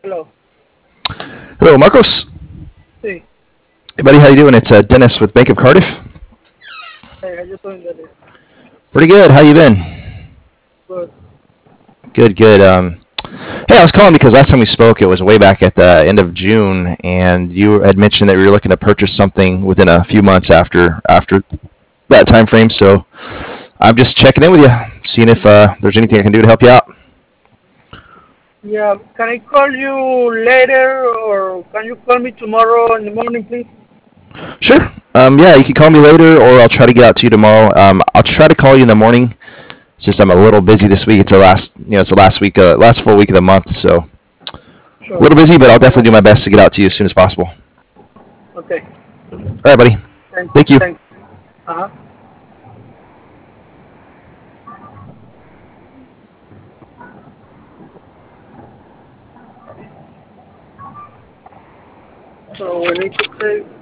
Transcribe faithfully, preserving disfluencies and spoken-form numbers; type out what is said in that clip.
Hello. Hello, Marcos. Sí. Hey, buddy, how you doing? It's uh, Dennis with Bank of Cardiff. Hey, how you doing, Dennis? Pretty good. How you been? Good. Good, good. Um, hey, I was calling because last time we spoke, it was way back at the end of June, and you had mentioned that you were looking to purchase something within a few months after after that time frame. So I'm just checking in with you, seeing if uh, there's anything I can do to help you out. Yeah, can I call you later or can you call me tomorrow in the morning, please? Sure. Um, yeah, you can call me later, or I'll try to get out to you tomorrow. Um, I'll try to call you in the morning. It's just I'm a little busy this week. It's the last, you know, it's the last week, uh, last full week of the month, so a Sure. little busy, but I'll I definitely got do my you. best to get out to you as soon as possible. Okay. All right, buddy. Thank, Thank you. thank. Uh-huh. So we need to say